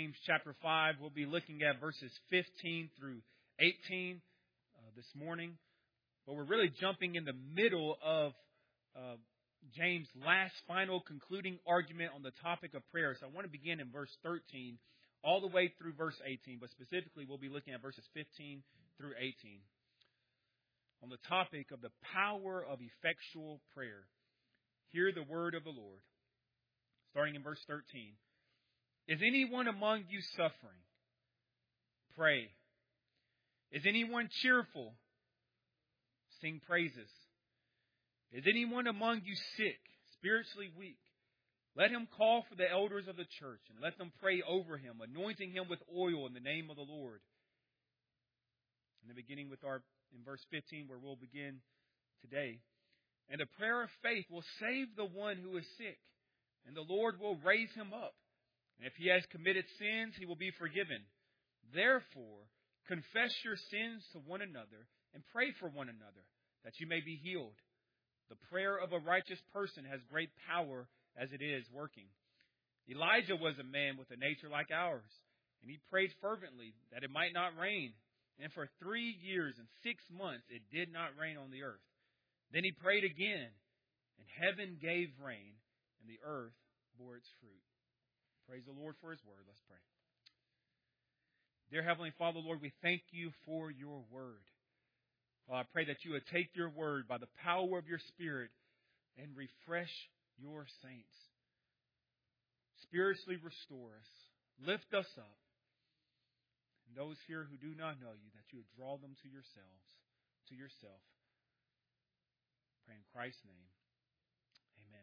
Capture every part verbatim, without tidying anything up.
James chapter five. We'll be looking at verses fifteen through eighteen uh, this morning. But we're really jumping in the middle of uh, James' last, final, concluding argument on the topic of prayer. So I want to begin in verse thirteen all the way through verse eighteen. But specifically, we'll be looking at verses fifteen through eighteen on the topic of the power of effectual prayer. Hear the word of the Lord. Starting in verse thirteen. Is anyone among you suffering? Pray. Is anyone cheerful? Sing praises. Is anyone among you sick, spiritually weak? Let him call for the elders of the church and let them pray over him, anointing him with oil in the name of the Lord. And then beginning with our, in verse fifteen, where we'll begin today. And the prayer of faith will save the one who is sick, and the Lord will raise him up. And if he has committed sins, he will be forgiven. Therefore, confess your sins to one another and pray for one another, that you may be healed. The prayer of a righteous person has great power as it is working. Elijah was a man with a nature like ours, and he prayed fervently that it might not rain. And for three years and six months it did not rain on the earth. Then he prayed again, and heaven gave rain, and the earth bore its fruit. Praise the Lord for His word. Let's pray. Dear Heavenly Father, Lord, we thank you for your word. Well, I pray that you would take your word by the power of your Spirit and refresh your saints. Spiritually restore us. Lift us up. And those here who do not know you, that you would draw them to yourselves, to yourself. Pray in Christ's name. Amen.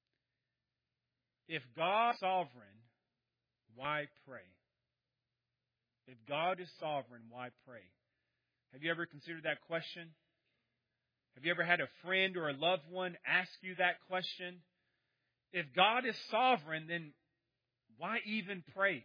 If God is sovereign, why pray? If God is sovereign, why pray? Have you ever considered that question? Have you ever had a friend or a loved one ask you that question? If God is sovereign, then why even pray?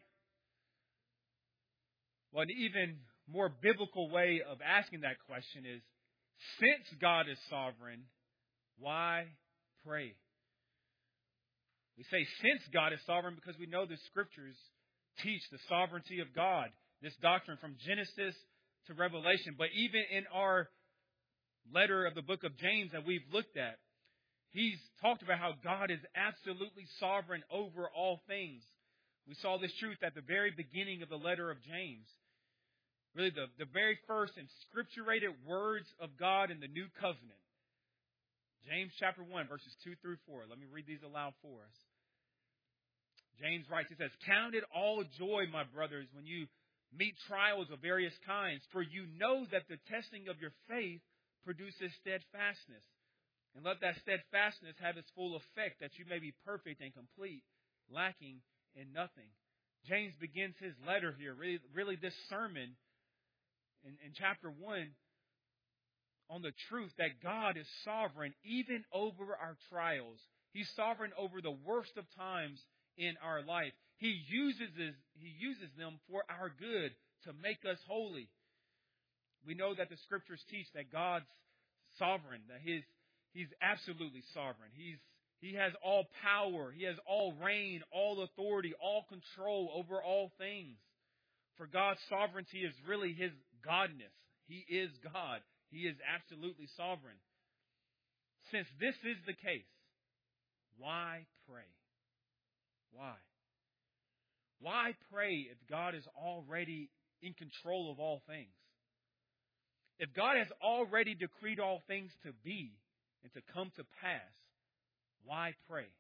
Well, an even more biblical way of asking that question is, since God is sovereign, why pray? We say since God is sovereign because we know the Scriptures teach the sovereignty of God. This doctrine from Genesis to Revelation. But even in our letter of the book of James that we've looked at, he's talked about how God is absolutely sovereign over all things. We saw this truth at the very beginning of the letter of James. Really the, the very first inscripturated words of God in the new covenant. James chapter one, verses two through four. Let me read these aloud for us. James writes, he says, "Count it all joy, my brothers, when you meet trials of various kinds, for you know that the testing of your faith produces steadfastness. And let that steadfastness have its full effect, that you may be perfect and complete, lacking in nothing." James begins his letter here, really, really this sermon in, in chapter one, on the truth that God is sovereign even over our trials. He's sovereign over the worst of times in our life. He uses this, He uses them for our good, to make us holy. We know that the Scriptures teach that God's sovereign, that His He's absolutely sovereign. He's He has all power. He has all reign, all authority, all control over all things. For God's sovereignty is really His godness. He is God. He is absolutely sovereign. Since this is the case, why pray? Why? Why pray if God is already in control of all things? If God has already decreed all things to be and to come to pass, why pray?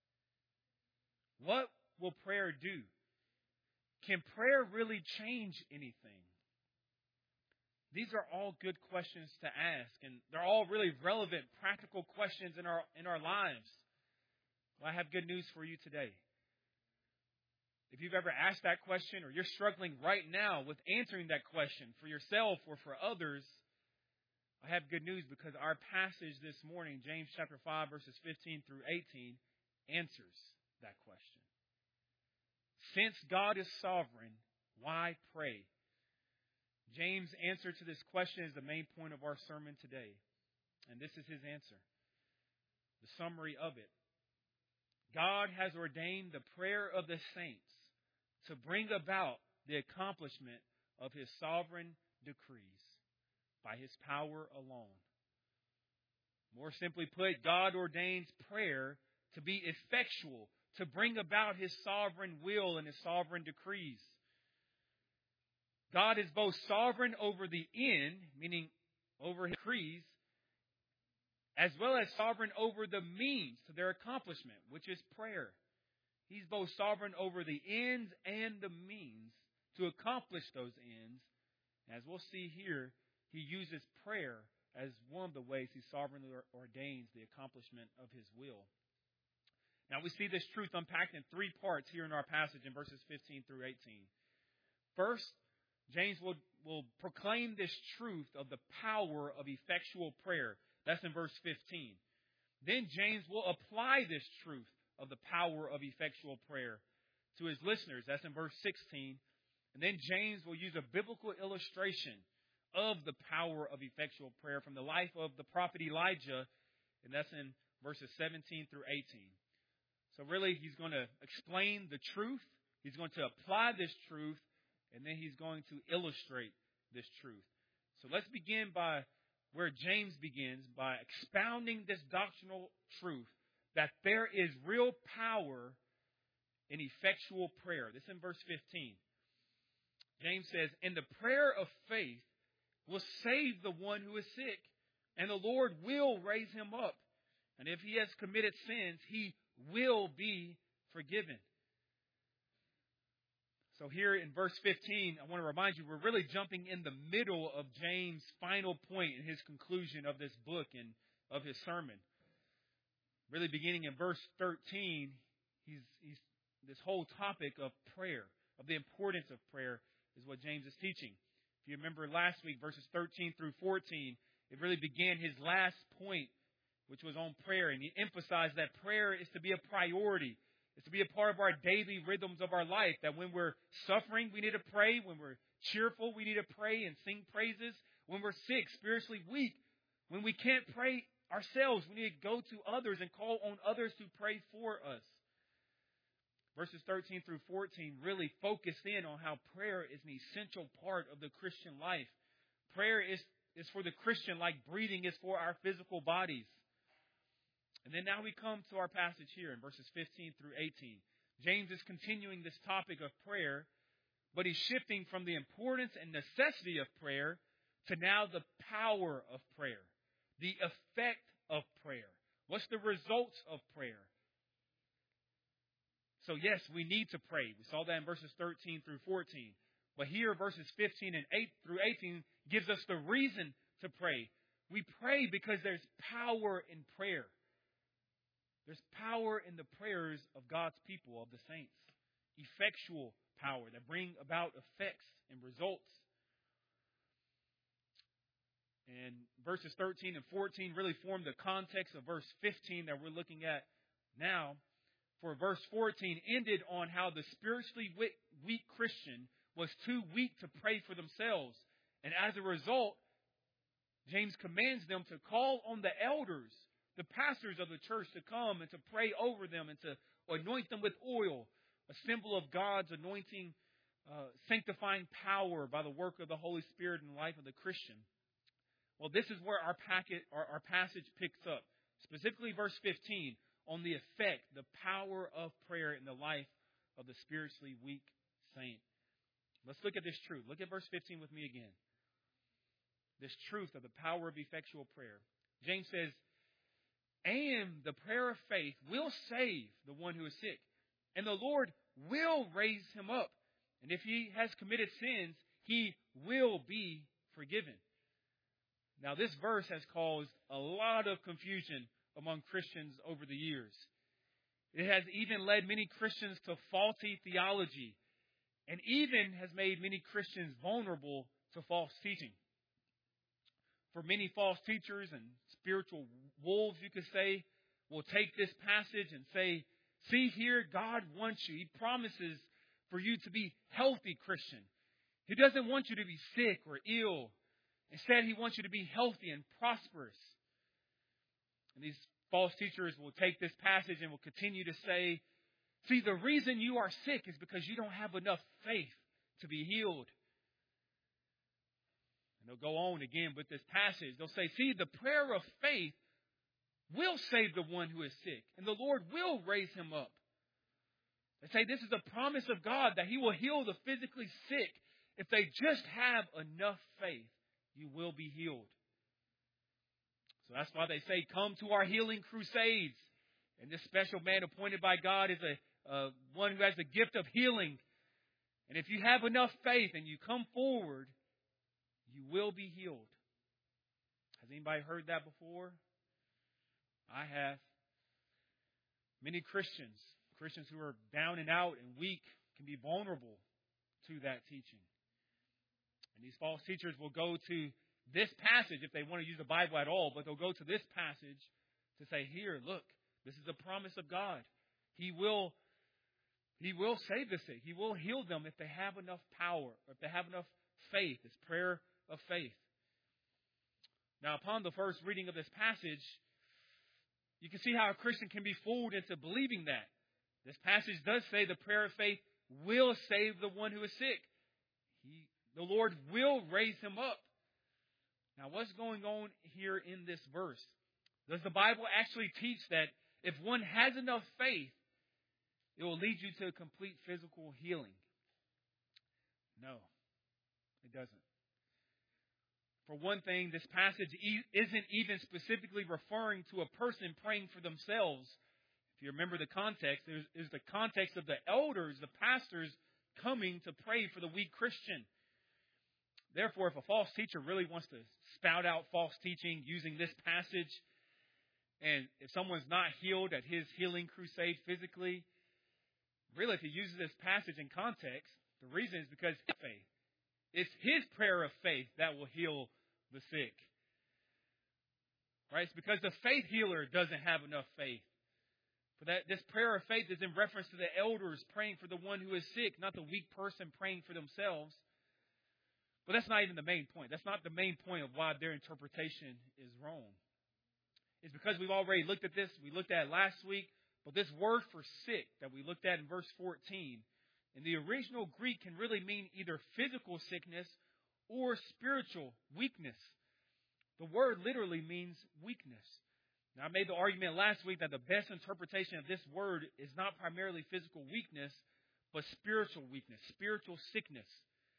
What will prayer do? Can prayer really change anything? These are all good questions to ask, and they're all really relevant, practical questions in our in our lives. Well, I have good news for you today. If you've ever asked that question, or you're struggling right now with answering that question for yourself or for others, I have good news, because our passage this morning, James chapter five, verses fifteen through eighteen, answers that question. Since God is sovereign, why pray? James' answer to this question is the main point of our sermon today. And this is his answer. The summary of it. God has ordained the prayer of the saints to bring about the accomplishment of His sovereign decrees by His power alone. More simply put, God ordains prayer to be effectual, to bring about His sovereign will and His sovereign decrees. God is both sovereign over the end, meaning over His decrees, as well as sovereign over the means to their accomplishment, which is prayer. He's both sovereign over the ends and the means to accomplish those ends. As we'll see here, He uses prayer as one of the ways He sovereignly ordains the accomplishment of His will. Now we see this truth unpacked in three parts here in our passage in verses fifteen through eighteen. First, James will, will proclaim this truth of the power of effectual prayer. That's in verse fifteen. Then James will apply this truth of the power of effectual prayer to his listeners. That's in verse sixteen. And then James will use a biblical illustration of the power of effectual prayer from the life of the prophet Elijah. And that's in verses seventeen through eighteen. So really, he's going to explain the truth. He's going to apply this truth. And then he's going to illustrate this truth. So let's begin by where James begins, by expounding this doctrinal truth that there is real power in effectual prayer. This is in verse fifteen. James says, "And the prayer of faith will save the one who is sick, and the Lord will raise him up. And if he has committed sins, he will be forgiven." So here in verse fifteen, I want to remind you, we're really jumping in the middle of James' final point in his conclusion of this book and of his sermon. Really beginning in verse thirteen, he's, he's this whole topic of prayer, of the importance of prayer, is what James is teaching. If you remember last week, verses thirteen through fourteen, it really began his last point, which was on prayer. And he emphasized that prayer is to be a priority. It's to be a part of our daily rhythms of our life. That when we're suffering, we need to pray. When we're cheerful, we need to pray and sing praises. When we're sick, spiritually weak, when we can't pray ourselves, we need to go to others and call on others to pray for us. Verses thirteen through fourteen really focused in on how prayer is an essential part of the Christian life. Prayer is, is for the Christian like breathing is for our physical bodies. And then now we come to our passage here in verses fifteen through eighteen. James is continuing this topic of prayer, but he's shifting from the importance and necessity of prayer to now the power of prayer, the effect of prayer. What's the results of prayer? So yes, we need to pray. We saw that in verses thirteen through fourteen. But here, verses fifteen and eight through eighteen gives us the reason to pray. We pray because there's power in prayer. There's power in the prayers of God's people, of the saints. Effectual power that bring about effects and results. And verses thirteen and fourteen really form the context of verse fifteen that we're looking at now. For verse fourteen ended on how the spiritually weak Christian was too weak to pray for themselves. And as a result, James commands them to call on the elders, the pastors of the church, to come and to pray over them and to anoint them with oil, a symbol of God's anointing, uh, sanctifying power by the work of the Holy Spirit in the life of the Christian. Well, this is where our packet, our, our passage picks up, specifically verse fifteen, on the effect, the power of prayer in the life of the spiritually weak saint. Let's look at this truth. Look at verse fifteen with me again. This truth of the power of effectual prayer. James says, "And the prayer of faith will save the one who is sick, and the Lord will raise him up. And if he has committed sins, he will be forgiven." Now, this verse has caused a lot of confusion among Christians over the years. It has even led many Christians to faulty theology, and even has made many Christians vulnerable to false teaching. For many false teachers and spiritual wolves, you could say, will take this passage and say, "See here, God wants you. He promises for you to be healthy, Christian. He doesn't want you to be sick or ill. Instead, He wants you to be healthy and prosperous." And these false teachers will take this passage and will continue to say, See, the reason you are sick is because you don't have enough faith to be healed. And they'll go on again with this passage. They'll say, see, the prayer of faith will save the one who is sick, and the Lord will raise him up. They say this is a promise of God that He will heal the physically sick. If they just have enough faith, you will be healed. So that's why they say, come to our healing crusades. And this special man appointed by God is a uh, one who has the gift of healing. And if you have enough faith and you come forward, you will be healed. Has anybody heard that before? I have. Many Christians, Christians who are down and out and weak, can be vulnerable to that teaching. And these false teachers will go to this passage if they want to use the Bible at all, but they'll go to this passage to say, here, look, this is a promise of God. He will, He will save the sick. He will heal them if they have enough power, or if they have enough faith. It's prayer of faith. Now, upon the first reading of this passage, you can see how a Christian can be fooled into believing that. This passage does say the prayer of faith will save the one who is sick. He, the Lord will raise him up. Now, what's going on here in this verse? Does the Bible actually teach that if one has enough faith, it will lead you to a complete physical healing? No, it doesn't. For one thing, this passage isn't even specifically referring to a person praying for themselves. If you remember the context, there's, there's the context of the elders, the pastors, coming to pray for the weak Christian. Therefore, if a false teacher really wants to spout out false teaching using this passage, and if someone's not healed at his healing crusade physically, really if he uses this passage in context, the reason is because of faith. It's his prayer of faith that will heal the sick. Right? It's because the faith healer doesn't have enough faith. For that, this prayer of faith is in reference to the elders praying for the one who is sick, not the weak person praying for themselves. But that's not even the main point. That's not the main point of why their interpretation is wrong. It's because we've already looked at this. We looked at it last week. But this word for sick that we looked at in verse fourteen, in the original Greek can really mean either physical sickness or spiritual weakness. The word literally means weakness. Now, I made the argument last week that the best interpretation of this word is not primarily physical weakness, but spiritual weakness, spiritual sickness.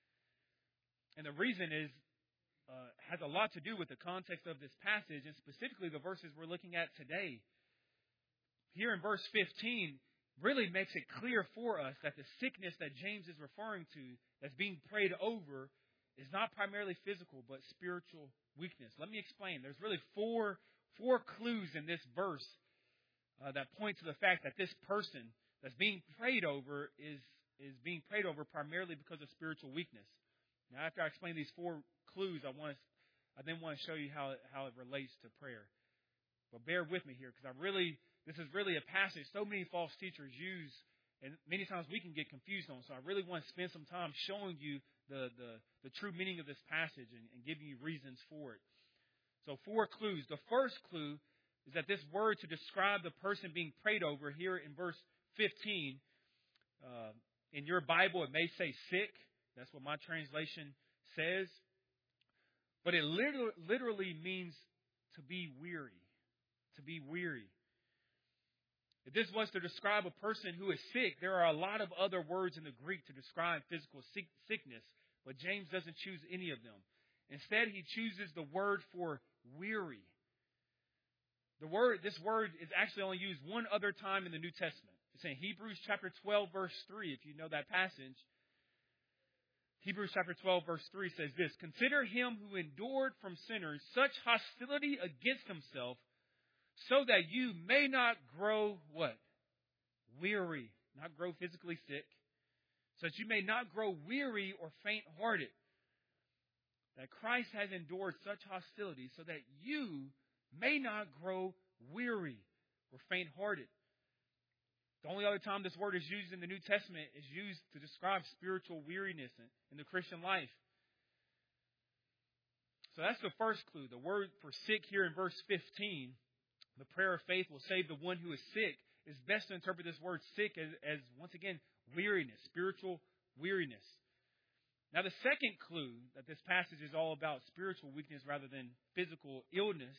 And the reason is, uh, has a lot to do with the context of this passage, and specifically the verses we're looking at today. Here in verse fifteen, really makes it clear for us that the sickness that James is referring to, that's being prayed over, is not primarily physical, but spiritual weakness. Let me explain. There's really four, four clues in this verse uh, that point to the fact that this person that's being prayed over is, is being prayed over primarily because of spiritual weakness. Now, after I explain these four clues, I want to, I then want to show you how it, how it relates to prayer. But bear with me here, because I really, this is really a passage so many false teachers use, and many times we can get confused on. So I really want to spend some time showing you the, the, the true meaning of this passage and, and giving you reasons for it. So four clues. The first clue is that this word to describe the person being prayed over here in verse fifteen, uh, in your Bible it may say sick. That's what my translation says. But it literally, literally means to be weary. To be weary. If this was to describe a person who is sick, there are a lot of other words in the Greek to describe physical sick, sickness, but James doesn't choose any of them. Instead, he chooses the word for weary. The word, this word is actually only used one other time in the New Testament. It's in Hebrews chapter twelve, verse three, if you know that passage. Hebrews chapter twelve, verse three says this: "Consider him who endured from sinners such hostility against himself, so that you may not grow," what? Weary. Not grow physically sick. "So that you may not grow weary or faint-hearted. That Christ has endured such hostility, so that you may not grow weary or faint-hearted." The only other time this word is used in the New Testament is used to describe spiritual weariness in, in the Christian life. So that's the first clue. The word for sick here in verse fifteen, the prayer of faith will save the one who is sick, it's best to interpret this word sick as, as once again, weariness, spiritual weariness. Now, the second clue that this passage is all about spiritual weakness rather than physical illness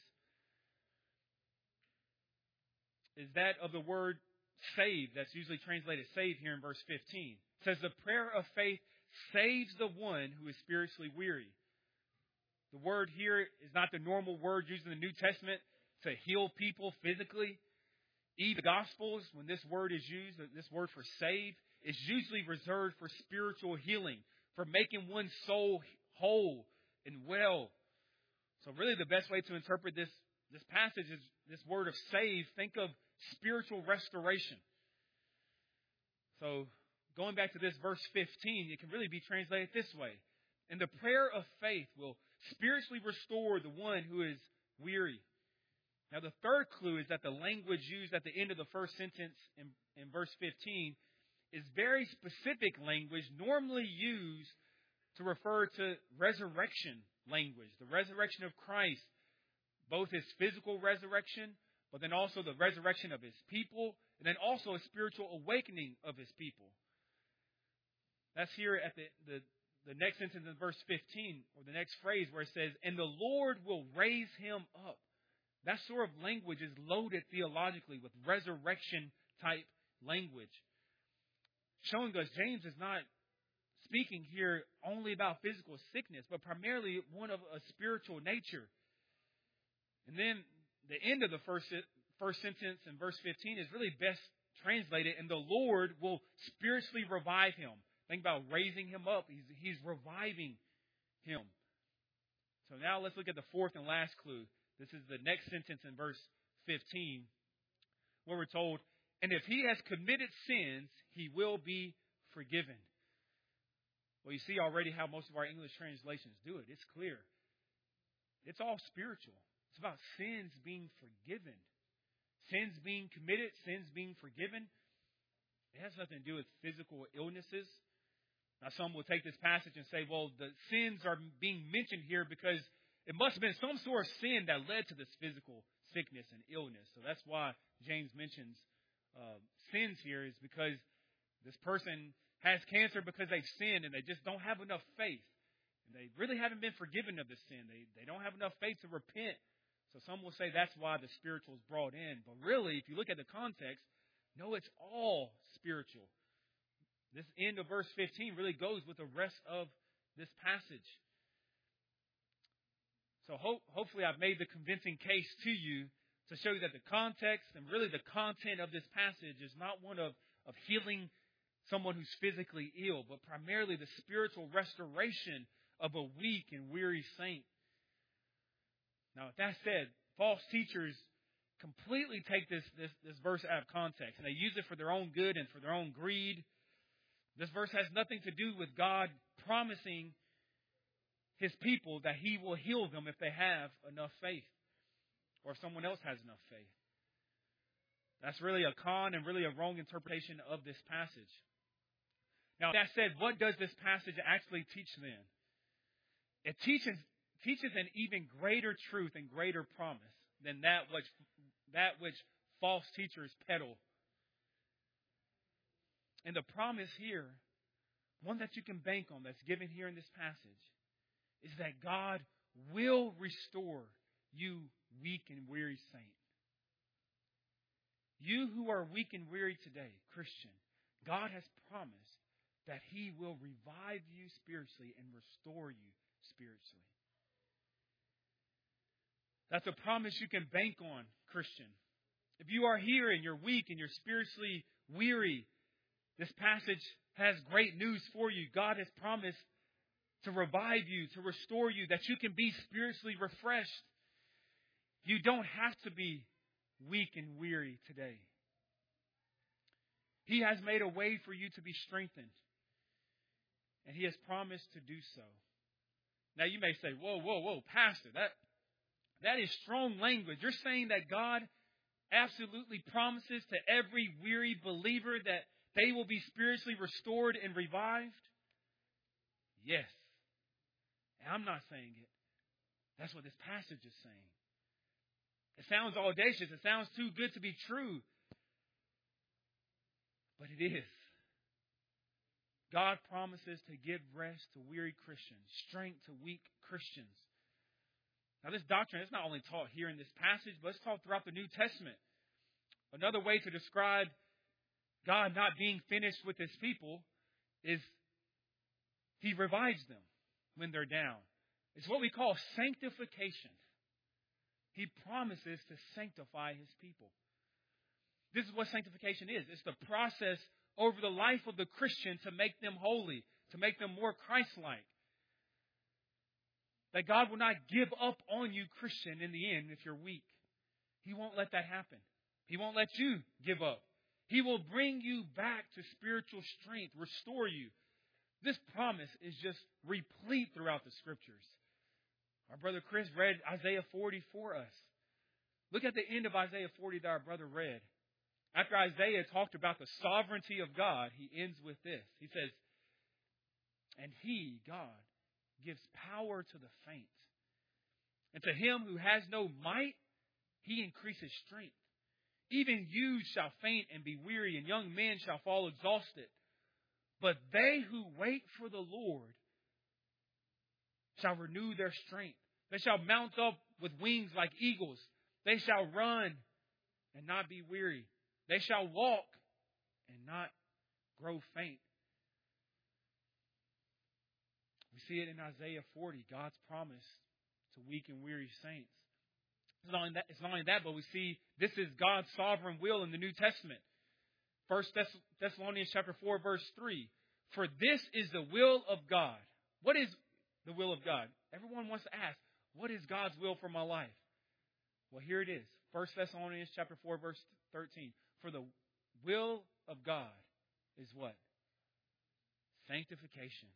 is that of the word save. That's usually translated save here in verse fifteen. It says, the prayer of faith saves the one who is spiritually weary. The word here is not the normal word used in the New Testament to heal people physically. Even the Gospels, when this word is used, this word for save, is usually reserved for spiritual healing, for making one's soul whole and well. So really the best way to interpret this, this passage is this word of save. Think of spiritual restoration. So going back to this verse fifteen, it can really be translated this way. And the prayer of faith will spiritually restore the one who is weary. Now the third clue is that the language used at the end of the first sentence in, in verse fifteen is very specific language normally used to refer to resurrection language. The resurrection of Christ, both His physical resurrection, but then also the resurrection of His people, and then also a spiritual awakening of His people. That's here at the, the, the next sentence in verse fifteen, or the next phrase where it says, and the Lord will raise him up. That sort of language is loaded theologically with resurrection type language, showing us James is not speaking here only about physical sickness, but primarily one of a spiritual nature. And then the end of the first, first sentence in verse fifteen is really best translated, and the Lord will spiritually revive him. Think about raising him up. He's, he's reviving him. So now let's look at the fourth and last clue. This is the next sentence in verse fifteen, where we're told, and if he has committed sins, he will be forgiven. Well, you see already how most of our English translations do it. It's clear. It's all spiritual. It's about sins being forgiven. Sins being committed, sins being forgiven. It has nothing to do with physical illnesses. Now, some will take this passage and say, well, the sins are being mentioned here because it must have been some sort of sin that led to this physical sickness and illness. So that's why James mentions uh, sins here, is because this person has cancer because they've sinned and they just don't have enough faith. And they really haven't been forgiven of the sin. They, they don't have enough faith to repent. So some will say that's why the spiritual is brought in. But really, if you look at the context, no, it's all spiritual. This end of verse fifteen really goes with the rest of this passage. So hope, hopefully I've made the convincing case to you to show you that the context and really the content of this passage is not one of, of healing someone who's physically ill, but primarily the spiritual restoration of a weak and weary saint. Now, with that said, false teachers completely take this, this, this verse out of context, and they use it for their own good and for their own greed. This verse has nothing to do with God promising His people that He will heal them if they have enough faith, or if someone else has enough faith. That's really a con and really a wrong interpretation of this passage. Now, that said, what does this passage actually teach then? It teaches teaches an even greater truth and greater promise than that which that which false teachers peddle. And the promise here, one that you can bank on that's given here in this passage, is that God will restore you weak and weary saint. You who are weak and weary today, Christian, God has promised that He will revive you spiritually and restore you spiritually. That's a promise you can bank on, Christian. If you are here and you're weak and you're spiritually weary, this passage has great news for you. God has promised to revive you, to restore you, that you can be spiritually refreshed. You don't have to be weak and weary today. He has made a way for you to be strengthened, and He has promised to do so. Now you may say, whoa, whoa, whoa, Pastor, that, that is strong language. You're saying that God absolutely promises to every weary believer that they will be spiritually restored and revived? Yes. And I'm not saying it. That's what this passage is saying. It sounds audacious. It sounds too good to be true. But it is. God promises to give rest to weary Christians, strength to weak Christians. Now, this doctrine is not only taught here in this passage, but it's taught throughout the New Testament. Another way to describe God not being finished with His people is He revives them when they're down. It's what we call sanctification. He promises to sanctify His people. This is what sanctification is. It's the process over the life of the Christian to make them holy, to make them more Christ-like. That God will not give up on you, Christian, in the end if you're weak. He won't let that happen. He won't let you give up. He will bring you back to spiritual strength, restore you. This promise is just replete throughout the Scriptures. Our brother Chris read Isaiah forty for us. Look at the end of Isaiah forty that our brother read. After Isaiah talked about the sovereignty of God, he ends with this. He says, and He, God, gives power to the faint. And to him who has no might, He increases strength. Even youths shall faint and be weary, and young men shall fall exhausted. But they who wait for the Lord shall renew their strength. They shall mount up with wings like eagles. They shall run and not be weary. They shall walk and not grow faint. We see it in Isaiah forty, God's promise to weak and weary saints. It's not only that, it's not only that, but we see this is God's sovereign will in the New Testament. First Thessalonians chapter four, verse three. For this is the will of God. What is the will of God? Everyone wants to ask, what is God's will for my life? Well, here it is. First Thessalonians chapter four, verse thirteen. For the will of God is what? Sanctification.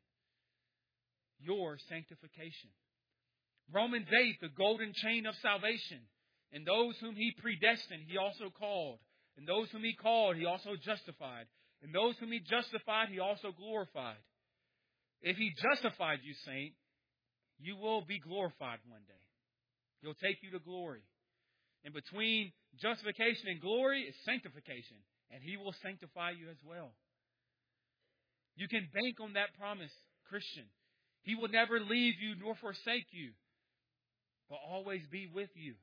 Your sanctification. Romans eight, the golden chain of salvation. And those whom He predestined, He also called. And those whom He called, He also justified. And those whom He justified, He also glorified. If He justified you, saint, you will be glorified one day. He'll take you to glory. And between justification and glory is sanctification. And He will sanctify you as well. You can bank on that promise, Christian. He will never leave you nor forsake you, but always be with you.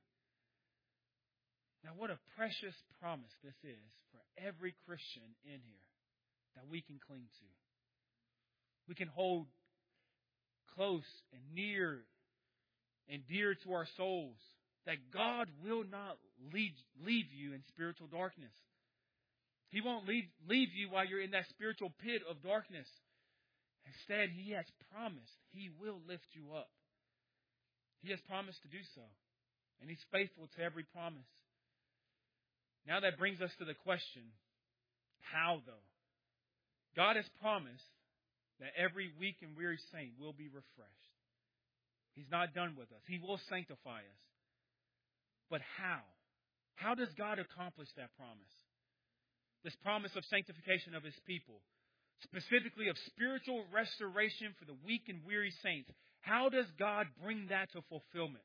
Now, what a precious promise this is for every Christian in here that we can cling to. We can hold close and near and dear to our souls, that God will not leave, leave you in spiritual darkness. He won't leave, leave you while you're in that spiritual pit of darkness. Instead, He has promised He will lift you up. He has promised to do so. And He's faithful to every promise. Now that brings us to the question, how though? God has promised that every weak and weary saint will be refreshed. He's not done with us. He will sanctify us. But how? How does God accomplish that promise? This promise of sanctification of His people, specifically of spiritual restoration for the weak and weary saints. How does God bring that to fulfillment?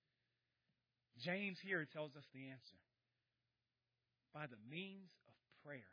James here tells us the answer. By the means of prayer.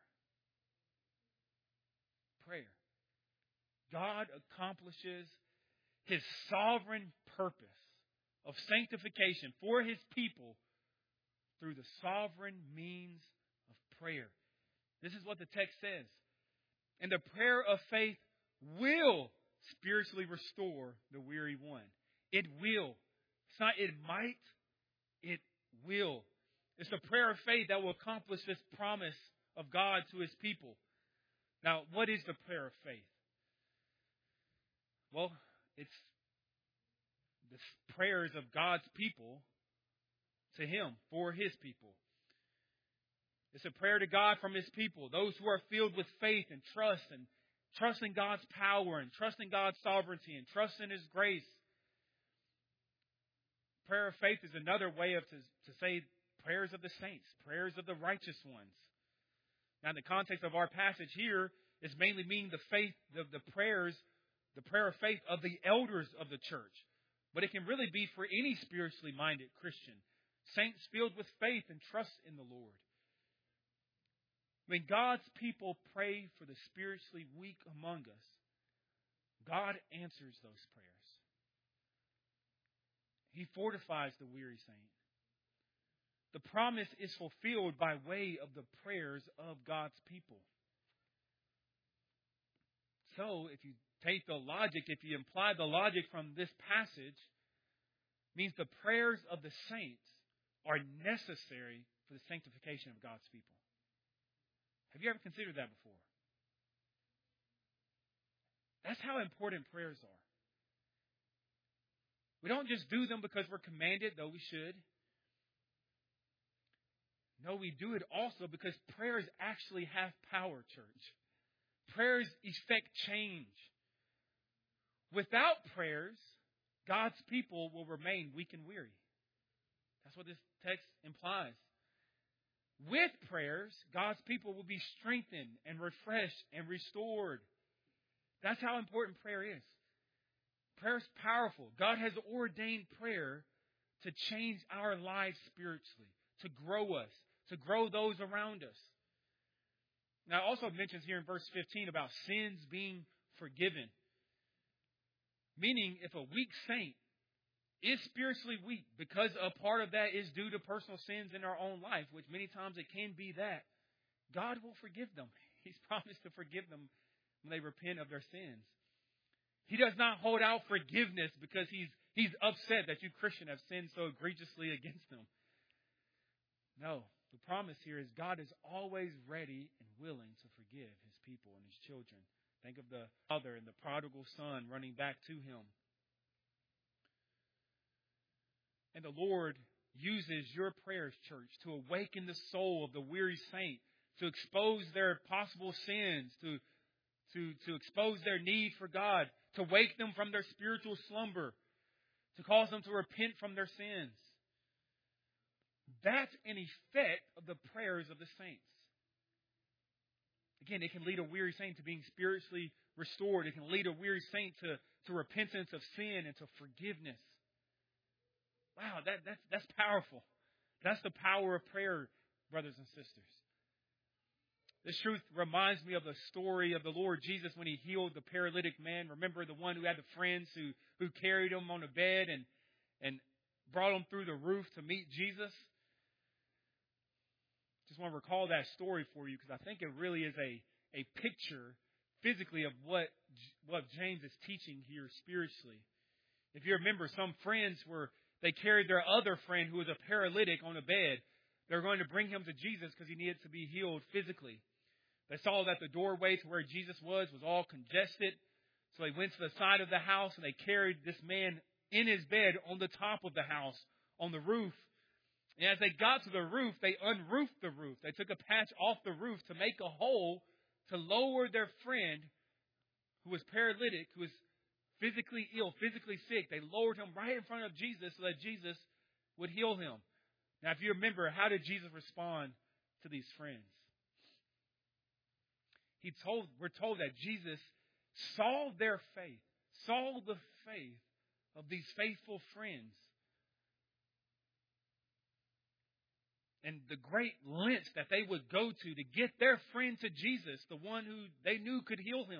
Prayer. God accomplishes His sovereign purpose of sanctification for His people through the sovereign means of prayer. This is what the text says. And the prayer of faith will spiritually restore the weary one. It will. It's not it might. It will. It's the prayer of faith that will accomplish this promise of God to His people. Now, what is the prayer of faith? Well, it's the prayers of God's people to Him, for His people. It's a prayer to God from His people, those who are filled with faith and trust, and trusting God's power, and trusting God's sovereignty, and trusting His grace. Prayer of faith is another way of to, to say prayers of the saints, prayers of the righteous ones. Now, in the context of our passage here, is mainly meaning the faith, the, the prayers, the prayer of faith of the elders of the church. But it can really be for any spiritually minded Christian, saints filled with faith and trust in the Lord. When God's people pray for the spiritually weak among us, God answers those prayers. He fortifies the weary saint. The promise is fulfilled by way of the prayers of God's people. So, if you take the logic, if you imply the logic from this passage, means the prayers of the saints are necessary for the sanctification of God's people. Have you ever considered that before? That's how important prayers are. We don't just do them because we're commanded, though we should. No, we do it also because prayers actually have power, church. Prayers effect change. Without prayers, God's people will remain weak and weary. That's what this text implies. With prayers, God's people will be strengthened and refreshed and restored. That's how important prayer is. Prayer is powerful. God has ordained prayer to change our lives spiritually, to grow us, to grow those around us. Now, it also mentions here in verse fifteen about sins being forgiven. Meaning, if a weak saint is spiritually weak, because a part of that is due to personal sins in our own life, which many times it can be that, God will forgive them. He's promised to forgive them when they repent of their sins. He does not hold out forgiveness because he's he's upset that you, Christian, have sinned so egregiously against him. No, the promise here is God is always ready and willing to forgive his people and his children. Think of the father and the prodigal son running back to him. And the Lord uses your prayers, church, to awaken the soul of the weary saint, to expose their possible sins, to, to, to expose their need for God, to wake them from their spiritual slumber, to cause them to repent from their sins. That's an effect of the prayers of the saints. Again, it can lead a weary saint to being spiritually restored. It can lead a weary saint to, to repentance of sin and to forgiveness. Wow, that, that's, that's powerful. That's the power of prayer, brothers and sisters. This truth reminds me of the story of the Lord Jesus when he healed the paralytic man. Remember the one who had the friends who, who carried him on a bed and, and brought him through the roof to meet Jesus? Just want to recall that story for you because I think it really is a, a picture physically of what, what James is teaching here spiritually. If you remember, some friends were, they carried their other friend who was a paralytic on a bed. They were going to bring him to Jesus because he needed to be healed physically. They saw that the doorway to where Jesus was was all congested. So they went to the side of the house and they carried this man in his bed on the top of the house, on the roof. And as they got to the roof, they unroofed the roof. They took a patch off the roof to make a hole to lower their friend who was paralytic, who was physically ill, physically sick. They lowered him right in front of Jesus so that Jesus would heal him. Now, if you remember, how did Jesus respond to these friends? He told, we're told that Jesus saw their faith, saw the faith of these faithful friends. And the great lengths that they would go to to get their friend to Jesus, the one who they knew could heal him.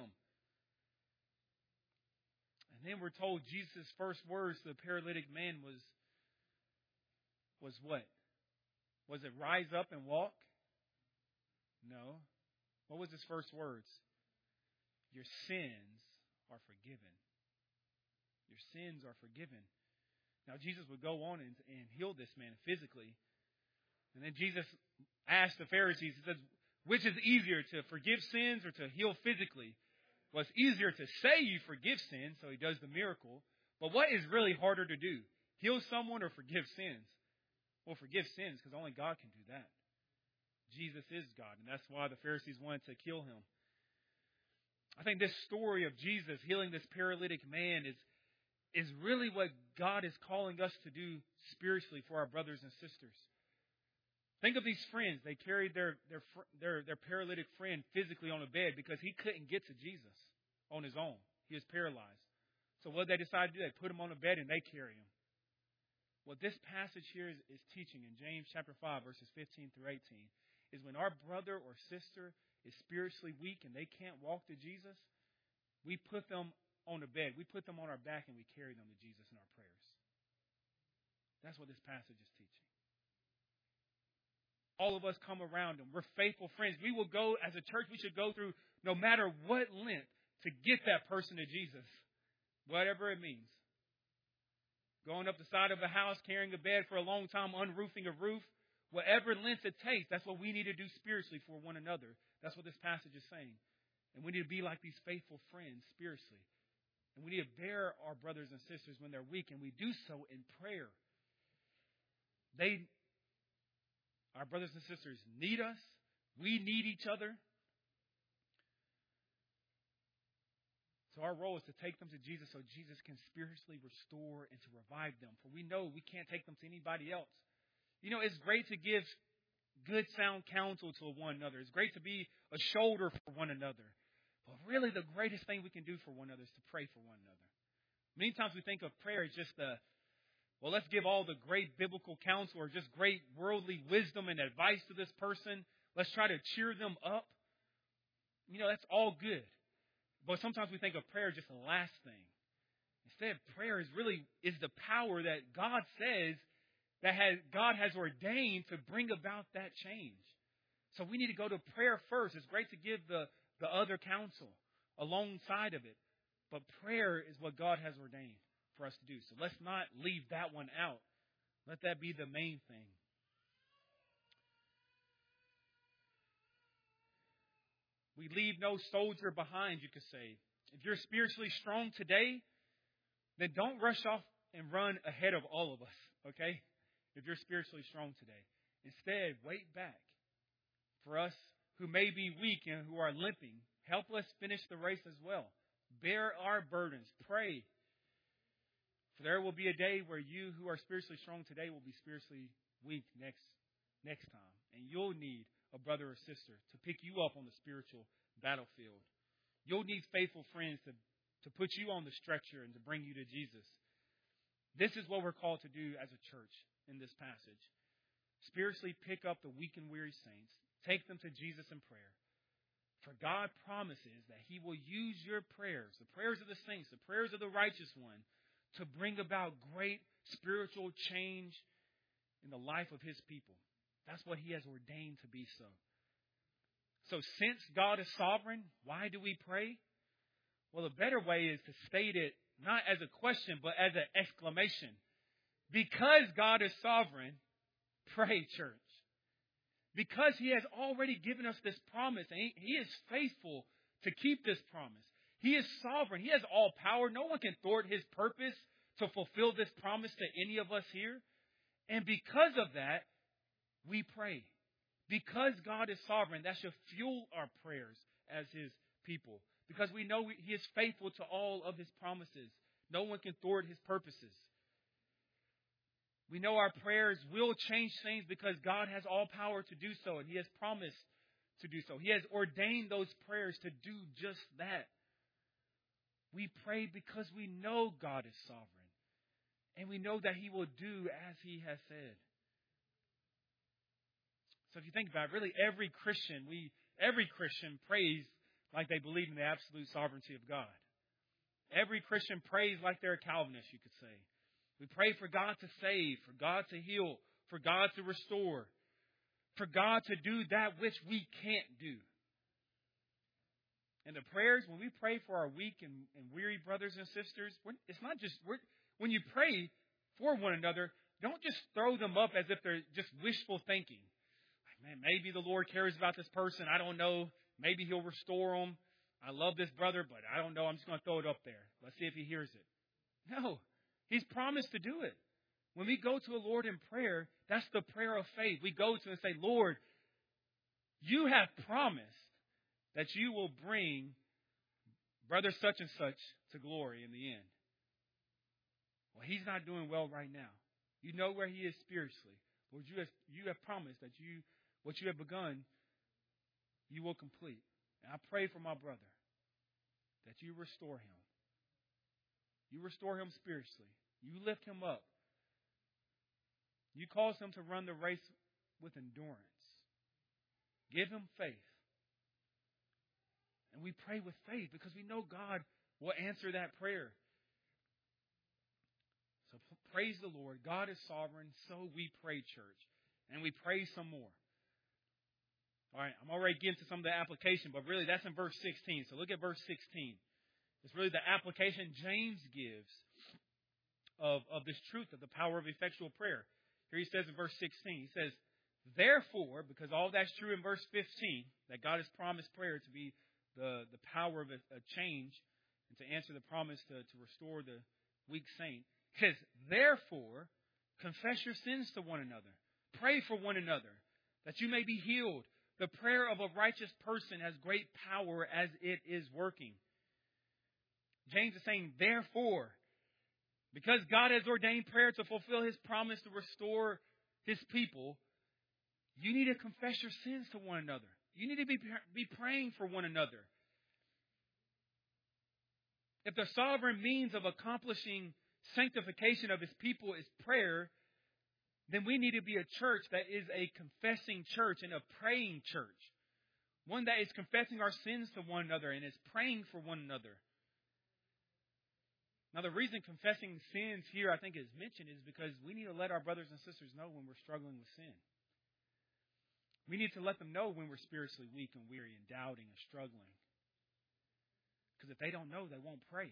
And then we're told Jesus' first words to the paralytic man was, was what? Was it rise up and walk? No. What was his first words? Your sins are forgiven. Your sins are forgiven. Now Jesus would go on and, and heal this man physically. And then Jesus asked the Pharisees, he says, which is easier, to forgive sins or to heal physically? Well, it's easier to say you forgive sins, so he does the miracle. But what is really harder to do? Heal someone or forgive sins? Well, forgive sins, because only God can do that. Jesus is God, and that's why the Pharisees wanted to kill him. I think this story of Jesus healing this paralytic man is, is really what God is calling us to do spiritually for our brothers and sisters. Think of these friends. They carried their, their, their, their paralytic friend physically on a bed because he couldn't get to Jesus on his own. He was paralyzed. So what did they decide to do? They put him on a bed and they carry him. What this passage here is, is teaching in James chapter five, verses fifteen through eighteen, is when our brother or sister is spiritually weak and they can't walk to Jesus, we put them on the bed. We put them on our back and we carry them to Jesus in our prayers. That's what this passage is teaching. All of us come around them. We're faithful friends. We will go, as a church, we should go through no matter what length to get that person to Jesus. Whatever it means. Going up the side of a house, carrying a bed for a long time, unroofing a roof. Whatever length it takes, that's what we need to do spiritually for one another. That's what this passage is saying. And we need to be like these faithful friends spiritually. And we need to bear our brothers and sisters when they're weak, and we do so in prayer. They, our brothers and sisters, need us. We need each other. So our role is to take them to Jesus so Jesus can spiritually restore and to revive them. For we know we can't take them to anybody else. You know, it's great to give good sound counsel to one another. It's great to be a shoulder for one another. But really the greatest thing we can do for one another is to pray for one another. Many times we think of prayer as just the, well, let's give all the great biblical counsel or just great worldly wisdom and advice to this person. Let's try to cheer them up. You know, that's all good. But sometimes we think of prayer as just the last thing. Instead, prayer is really is the power that God says that has, God has ordained to bring about that change. So we need to go to prayer first. It's great to give the, the other counsel alongside of it. But prayer is what God has ordained for us to do. So let's not leave that one out. Let that be the main thing. We leave no soldier behind, you could say. If you're spiritually strong today, then don't rush off and run ahead of all of us, okay? If you're spiritually strong today. Instead, wait back for us who may be weak and who are limping. Help us finish the race as well. Bear our burdens. Pray. For there will be a day where you who are spiritually strong today will be spiritually weak next, next time. And you'll need a brother or sister to pick you up on the spiritual battlefield. You'll need faithful friends to, to put you on the stretcher and to bring you to Jesus. This is what we're called to do as a church in this passage. Spiritually pick up the weak and weary saints. Take them to Jesus in prayer. For God promises that He will use your prayers, the prayers of the saints, the prayers of the righteous one, to bring about great spiritual change in the life of His people. That's what He has ordained to be so. So since God is sovereign, why do we pray? Well, a better way is to state it not as a question, but as an exclamation. Because God is sovereign, pray, church. Because He has already given us this promise, and He, he is faithful to keep this promise. He is sovereign. He has all power. No one can thwart His purpose to fulfill this promise to any of us here. And because of that, we pray. Because God is sovereign, that should fuel our prayers as His people. Because we know He is faithful to all of His promises. No one can thwart His purposes. We know our prayers will change things because God has all power to do so, and He has promised to do so. He has ordained those prayers to do just that. We pray because we know God is sovereign, and we know that He will do as He has said. So if you think about it, really every Christian, we every Christian prays like they believe in the absolute sovereignty of God. Every Christian prays like they're a Calvinist, you could say. We pray for God to save, for God to heal, for God to restore, for God to do that which we can't do. And the prayers, when we pray for our weak and, and weary brothers and sisters, it's not just, we're, when you pray for one another, don't just throw them up as if they're just wishful thinking. Like, man, maybe the Lord cares about this person. I don't know. Maybe He'll restore them. I love this brother, but I don't know. I'm just going to throw it up there. Let's see if He hears it. No. He's promised to do it. When we go to the Lord in prayer, that's the prayer of faith. We go to Him and say, Lord, You have promised that You will bring brother such and such to glory in the end. Well, he's not doing well right now. You know where he is spiritually. Lord, you have, you have promised that you what You have begun, You will complete. And I pray for my brother that You restore him. You restore him spiritually. You lift him up. You cause him to run the race with endurance. Give him faith. And we pray with faith because we know God will answer that prayer. So praise the Lord. God is sovereign. So we pray, church. And we pray some more. All right, I'm already getting to some of the application, but really that's in verse sixteen. So look at verse sixteen. It's really the application James gives of, of this truth of the power of effectual prayer. Here he says in verse sixteen, he says, therefore, because all that's true in verse fifteen, that God has promised prayer to be the, the power of a, a change and to answer the promise to, to restore the weak saint. He says, therefore, confess your sins to one another. Pray for one another, that you may be healed. The prayer of a righteous person has great power as it is working. James is saying, therefore, because God has ordained prayer to fulfill His promise to restore His people, you need to confess your sins to one another. You need to be, be praying for one another. If the sovereign means of accomplishing sanctification of His people is prayer, then we need to be a church that is a confessing church and a praying church. One that is confessing our sins to one another and is praying for one another. Now, the reason confessing sins here, I think, is mentioned is because we need to let our brothers and sisters know when we're struggling with sin. We need to let them know when we're spiritually weak and weary and doubting and struggling. Because if they don't know, they won't pray.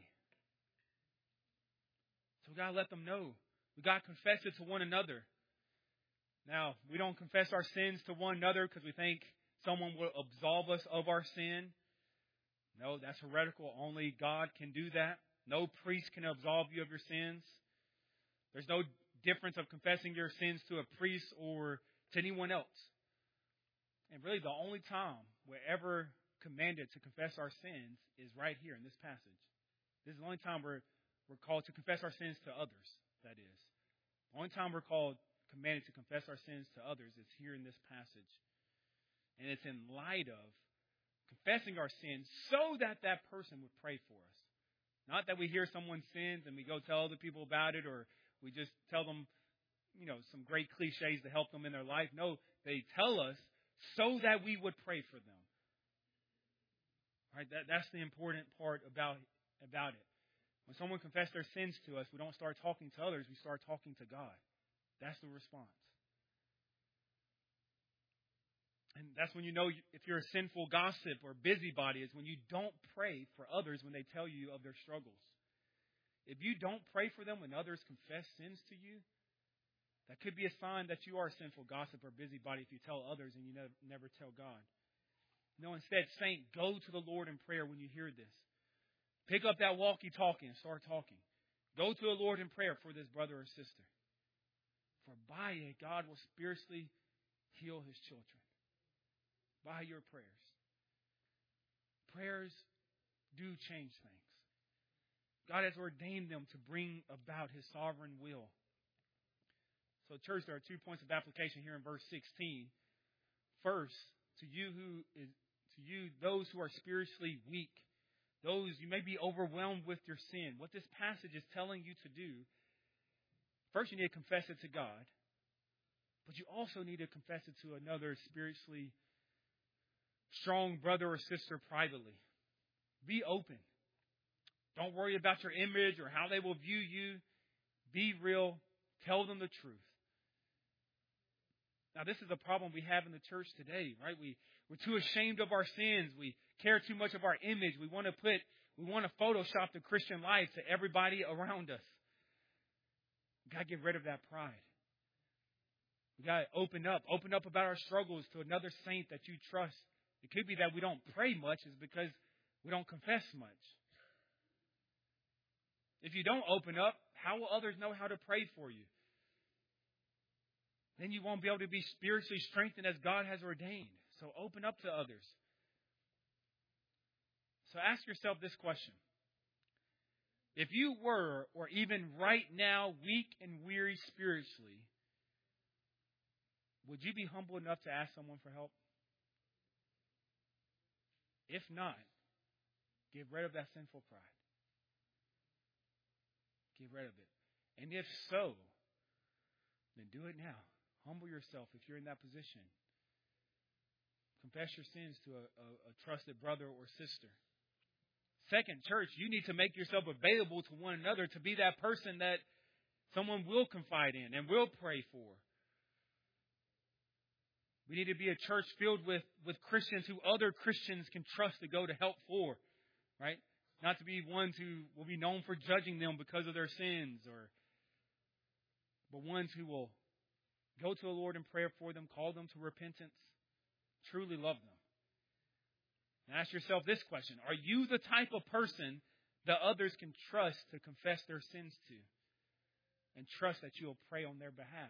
So we've got to let them know. We've got to confess it to one another. Now, we don't confess our sins to one another because we think someone will absolve us of our sin. No, that's heretical. Only God can do that. No priest can absolve you of your sins. There's no difference of confessing your sins to a priest or to anyone else. And really the only time we're ever commanded to confess our sins is right here in this passage. This is the only time we're, we're called to confess our sins to others, that is. The only time we're called, commanded to confess our sins to others is here in this passage. And it's in light of confessing our sins so that that person would pray for us. Not that we hear someone's sins and we go tell other people about it, or we just tell them, you know, some great cliches to help them in their life. No, they tell us so that we would pray for them. All right, that, that's the important part about, about it. When someone confesses their sins to us, we don't start talking to others, we start talking to God. That's the response. And that's when you know if you're a sinful gossip or busybody, is when you don't pray for others when they tell you of their struggles. If you don't pray for them when others confess sins to you, that could be a sign that you are a sinful gossip or busybody if you tell others and you never, never tell God. No, instead, saint, go to the Lord in prayer when you hear this. Pick up that walkie-talkie and start talking. Go to the Lord in prayer for this brother or sister. For by it, God will spiritually heal His children. By your prayers. Prayers do change things. God has ordained them to bring about His sovereign will. So, church, there are two points of application here in verse sixteen. First, to you who is to you, those who are spiritually weak, those you may be overwhelmed with your sin. What this passage is telling you to do, first you need to confess it to God, but you also need to confess it to another spiritually strong brother or sister privately. Be open. Don't worry about your image or how they will view you. Be real. Tell them the truth. Now, this is a problem we have in the church today, right? We, we're too ashamed of our sins. We care too much of our image. We want to put, we want to Photoshop the Christian life to everybody around us. We've got to get rid of that pride. We've got to open up. Open up about our struggles to another saint that you trust. It could be that we don't pray much is because we don't confess much. If you don't open up, how will others know how to pray for you? Then you won't be able to be spiritually strengthened as God has ordained. So open up to others. So ask yourself this question. If you were, or even right now, weak and weary spiritually, would you be humble enough to ask someone for help? If not, get rid of that sinful pride. Get rid of it. And if so, then do it now. Humble yourself if you're in that position. confess your sins to a, a, a trusted brother or sister. Second, church, you need to make yourself available to one another to be that person that someone will confide in and will pray for. We need to be a church filled with, with Christians who other Christians can trust to go to help for, right? Not to be ones who will be known for judging them because of their sins, or but ones who will go to the Lord in prayer for them, call them to repentance, truly love them. And ask yourself this question: are you the type of person that others can trust to confess their sins to, and trust that you will pray on their behalf?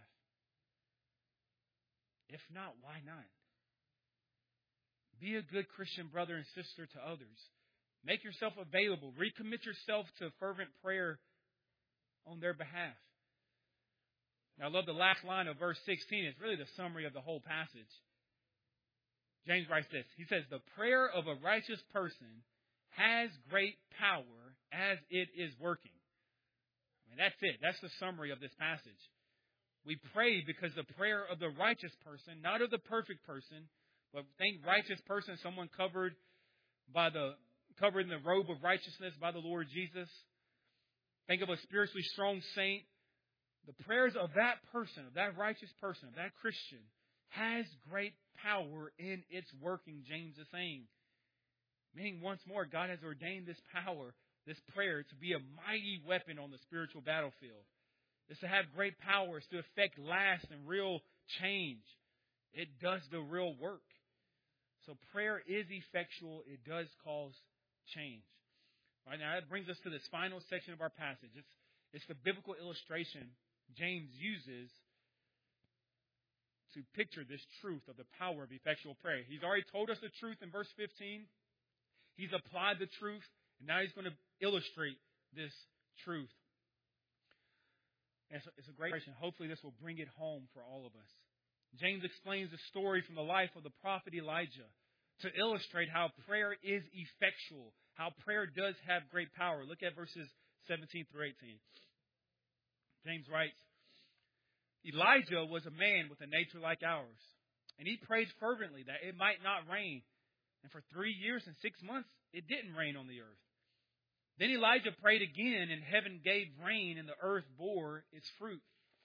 If not, why not? Be a good Christian brother and sister to others. Make yourself available. Recommit yourself to fervent prayer on their behalf. Now, I love the last line of verse sixteen. It's really the summary of the whole passage. James writes this. He says, the prayer of a righteous person has great power as it is working. I mean, that's it. That's the summary of this passage. We pray because the prayer of the righteous person, not of the perfect person, but think righteous person, someone covered by the covered in the robe of righteousness by the Lord Jesus. Think of a spiritually strong saint. The prayers of that person, of that righteous person, of that Christian, has great power in its working, James is saying. Meaning, once more, God has ordained this power, this prayer, to be a mighty weapon on the spiritual battlefield. It's to have great power. It's to effect last and real change. It does the real work. So prayer is effectual. It does cause change. All right, now that brings us to this final section of our passage. It's, it's the biblical illustration James uses to picture this truth of the power of effectual prayer. He's already told us the truth in verse fifteen. He's applied the truth, and now he's going to illustrate this truth. And it's, it's a great illustration. Hopefully this will bring it home for all of us. James explains the story from the life of the prophet Elijah to illustrate how prayer is effectual, how prayer does have great power. Look at verses seventeen through eighteen. James writes, Elijah was a man with a nature like ours, and he prayed fervently that it might not rain. And for three years and six months, it didn't rain on the earth. Then Elijah prayed again, and heaven gave rain, and the earth bore its fruit.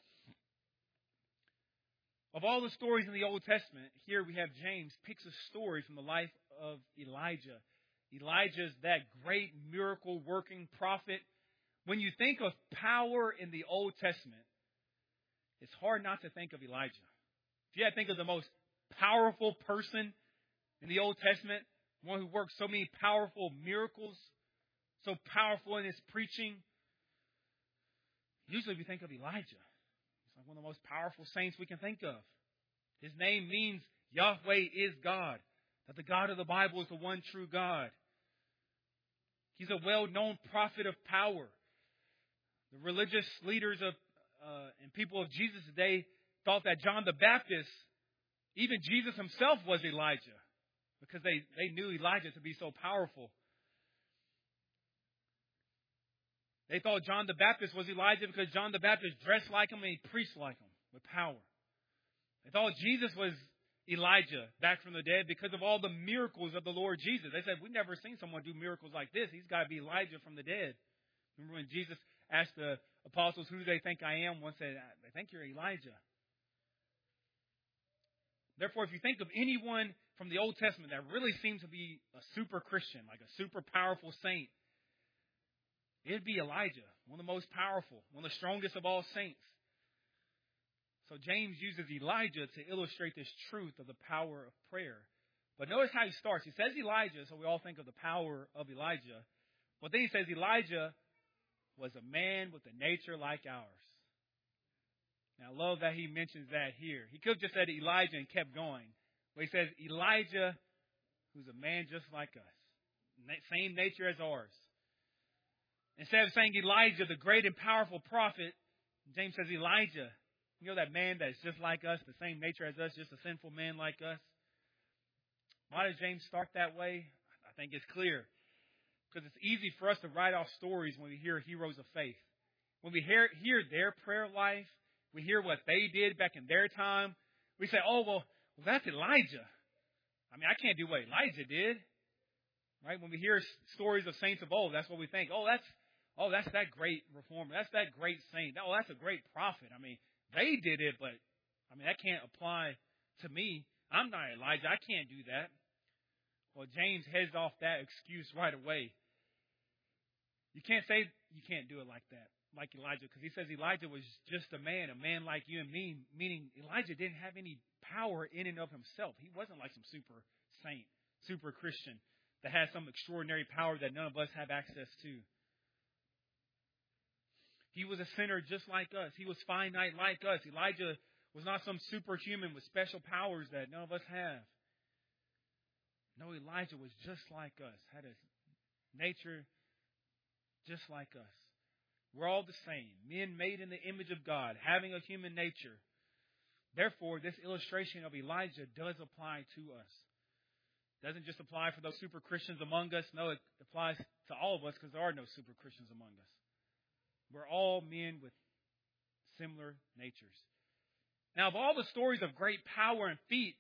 Of all the stories in the Old Testament, here we have James picks a story from the life of Elijah. Elijah's that great miracle-working prophet. When you think of power in the Old Testament, it's hard not to think of Elijah. If you had to think of the most powerful person in the Old Testament, one who worked so many powerful miracles, so powerful in his preaching, usually we think of Elijah. He's like one of the most powerful saints we can think of. His name means Yahweh is God, that the God of the Bible is the one true God. He's a well-known prophet of power. The religious leaders of uh, and people of Jesus' day thought that John the Baptist, even Jesus himself, was Elijah, because they, they knew Elijah to be so powerful. They thought John the Baptist was Elijah because John the Baptist dressed like him and he preached like him with power. They thought Jesus was Elijah back from the dead because of all the miracles of the Lord Jesus. They said, we've never seen someone do miracles like this. He's got to be Elijah from the dead. Remember when Jesus asked the apostles, who do they think I am? One said, they think you're Elijah. Therefore, if you think of anyone from the Old Testament that really seems to be a super Christian, like a super powerful saint, it'd be Elijah, one of the most powerful, one of the strongest of all saints. So James uses Elijah to illustrate this truth of the power of prayer. But notice how he starts. He says Elijah, so we all think of the power of Elijah. But then he says Elijah was a man with a nature like ours. Now, I love that he mentions that here. He could have just said Elijah and kept going. But he says Elijah, who's a man just like us. Same nature as ours. Instead of saying Elijah, the great and powerful prophet, James says Elijah. You know that man that's just like us, the same nature as us, just a sinful man like us? Why does James start that way? I think it's clear. Because it's easy for us to write off stories when we hear heroes of faith. When we hear, hear their prayer life, we hear what they did back in their time, we say, oh, well, well that's Elijah. I mean, I can't do what Elijah did. Right? When we hear stories of saints of old, that's what we think. Oh, that's oh, that's that great reformer. That's that great saint. Oh, that's a great prophet. I mean, they did it, but I mean, that can't apply to me. I'm not Elijah. I can't do that. Well, James heads off that excuse right away. You can't say you can't do it like that, like Elijah, because he says Elijah was just a man, a man like you and me, meaning Elijah didn't have any power in and of himself. He wasn't like some super saint, super Christian that has some extraordinary power that none of us have access to. He was a sinner just like us. He was finite like us. Elijah was not some superhuman with special powers that none of us have. No, Elijah was just like us, had a nature just like us. We're all the same, men made in the image of God, having a human nature. Therefore, this illustration of Elijah does apply to us. It doesn't just apply for those super Christians among us. No, it applies to all of us because there are no super Christians among us. We're all men with similar natures. Now, of all the stories of great power and feat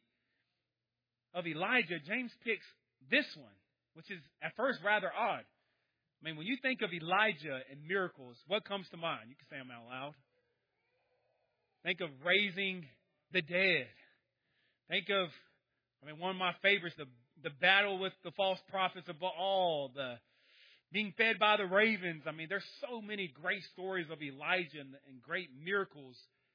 of Elijah, James picks this one, which is at first rather odd. I mean, when you think of Elijah and miracles, what comes to mind? You can say them out loud. Think of raising the dead. Think of, I mean, one of my favorites, the, the battle with the false prophets of Baal, the being fed by the ravens. I mean, there's so many great stories of Elijah and, and great miracles.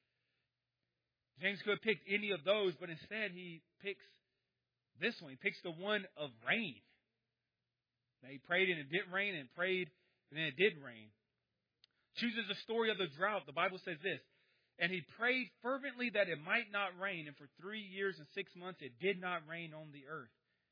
James could have picked any of those, but instead he picks this one. He picks the one of rain. Now, he prayed and it didn't rain, and prayed and then it did rain. Chooses the story of the drought. The Bible says this: and he prayed fervently that it might not rain, and for three years and six months it did not rain on the earth.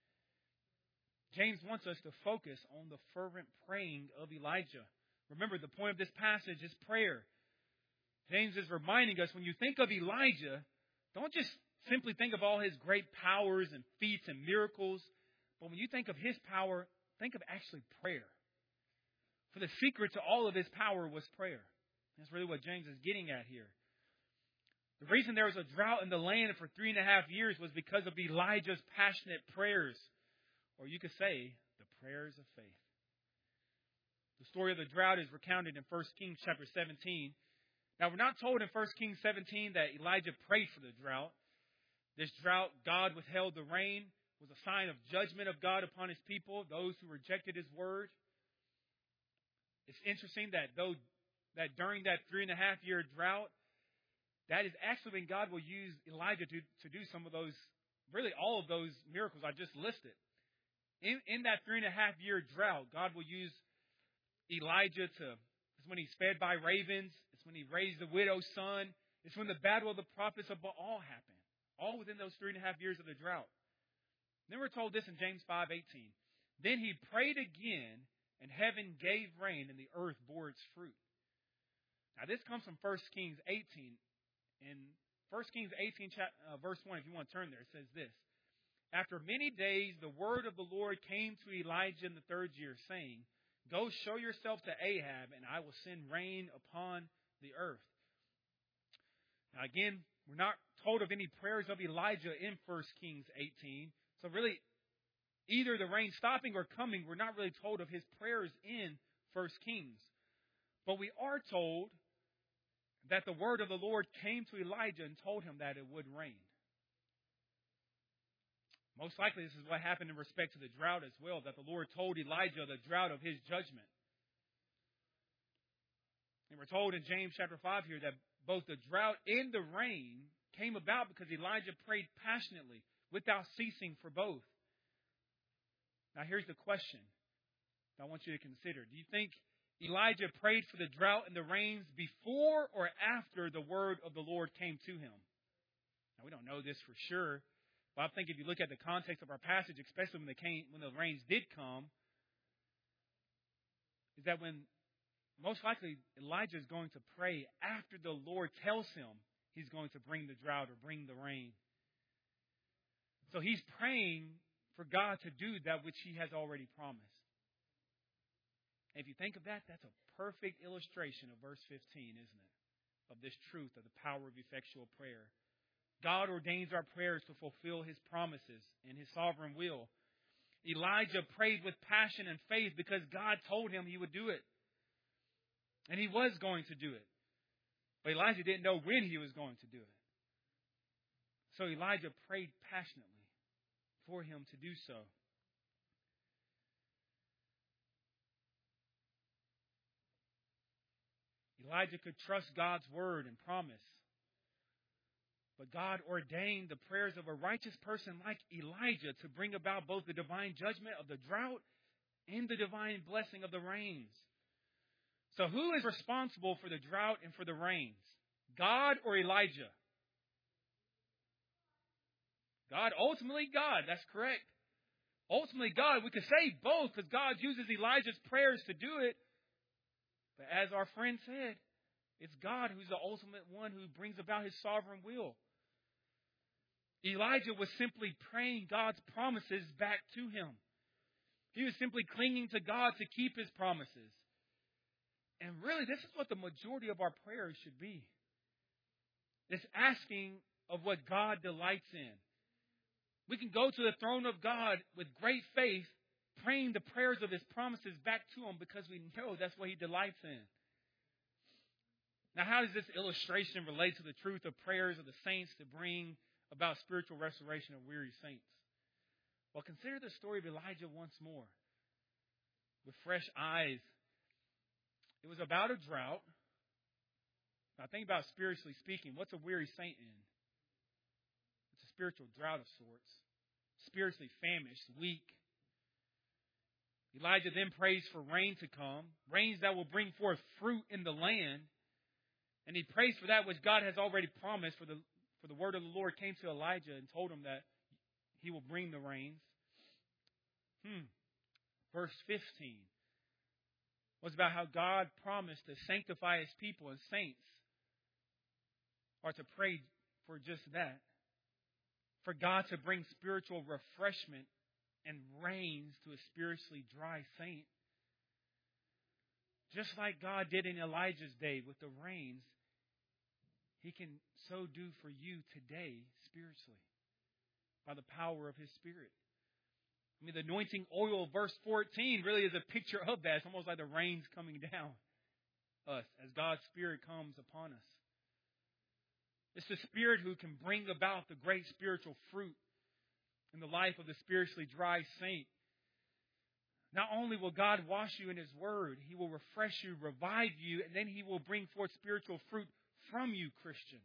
James wants us to focus on the fervent praying of Elijah. Remember, the point of this passage is prayer. James is reminding us, when you think of Elijah, don't just simply think of all his great powers and feats and miracles, but when you think of his power, think of actually prayer. For the secret to all of his power was prayer. That's really what James is getting at here. The reason there was a drought in the land for three and a half years was because of Elijah's passionate prayers. Or you could say, the prayers of faith. The story of the drought is recounted in First Kings chapter seventeen. Now, we're not told in First Kings seventeen that Elijah prayed for the drought. This drought, God withheld the rain, was a sign of judgment of God upon his people, those who rejected his word. It's interesting that though that during that three and a half year drought, that is actually when God will use Elijah to, to do some of those, really all of those miracles I just listed. In, in that three and a half year drought, God will use Elijah to, it's when he's fed by ravens, it's when he raised the widow's son, it's when the battle of the prophets of Baal happened, all within those three and a half years of the drought. Then we're told this in James five eighteen. Then he prayed again, and heaven gave rain, and the earth bore its fruit. Now this comes from First Kings eighteen. In First Kings eighteen, uh, verse one, if you want to turn there, it says this: after many days, the word of the Lord came to Elijah in the third year, saying, go show yourself to Ahab, and I will send rain upon the earth. Now again, we're not told of any prayers of Elijah in First Kings eighteen. So really, either the rain stopping or coming, we're not really told of his prayers in First Kings. But we are told that the word of the Lord came to Elijah and told him that it would rain. Most likely this is what happened in respect to the drought as well, that the Lord told Elijah the drought of his judgment. And we're told in James chapter five here that both the drought and the rain came about because Elijah prayed passionately, without ceasing for both. Now here's the question that I want you to consider. Do you think Elijah prayed for the drought and the rains before or after the word of the Lord came to him? Now we don't know this for sure, but I think if you look at the context of our passage, especially when the, came, when the rains did come, is that when most likely Elijah is going to pray after the Lord tells him he's going to bring the drought or bring the rain. So he's praying for God to do that which he has already promised. And if you think of that, that's a perfect illustration of verse fifteen, isn't it? Of this truth of the power of effectual prayer. God ordains our prayers to fulfill His promises and His sovereign will. Elijah prayed with passion and faith because God told him He would do it. And He was going to do it. But Elijah didn't know when He was going to do it. So Elijah prayed passionately for him to do so. Elijah could trust God's word and promise. But God ordained the prayers of a righteous person like Elijah to bring about both the divine judgment of the drought and the divine blessing of the rains. So who is responsible for the drought and for the rains? God or Elijah? God, ultimately God, that's correct. Ultimately God, we could say both because God uses Elijah's prayers to do it. But as our friend said, it's God who's the ultimate one who brings about His sovereign will. Elijah was simply praying God's promises back to him. He was simply clinging to God to keep His promises. And really, this is what the majority of our prayers should be. It's asking of what God delights in. We can go to the throne of God with great faith, praying the prayers of His promises back to Him because we know that's what He delights in. Now, how does this illustration relate to the truth of prayers of the saints to bring about spiritual restoration of weary saints? Well, consider the story of Elijah once more with fresh eyes. It was about a drought. Now, think about spiritually speaking. What's a weary saint in? It's a spiritual drought of sorts. Spiritually famished, weak. Elijah then prays for rain to come, rains that will bring forth fruit in the land. And he prays for that which God has already promised. For the for the word of the Lord came to Elijah and told him that He will bring the rains. Hmm. Verse fifteen was about how God promised to sanctify His people and saints are to pray for just that. For God to bring spiritual refreshment and rains to a spiritually dry saint. Just like God did in Elijah's day with the rains, He can so do for you today spiritually by the power of His Spirit. I mean, the anointing oil, verse fourteen, really is a picture of that. It's almost like the rains coming down us as God's Spirit comes upon us. It's the Spirit who can bring about the great spiritual fruit in the life of the spiritually dry saint. Not only will God wash you in His Word, He will refresh you, revive you, and then He will bring forth spiritual fruit from you, Christian.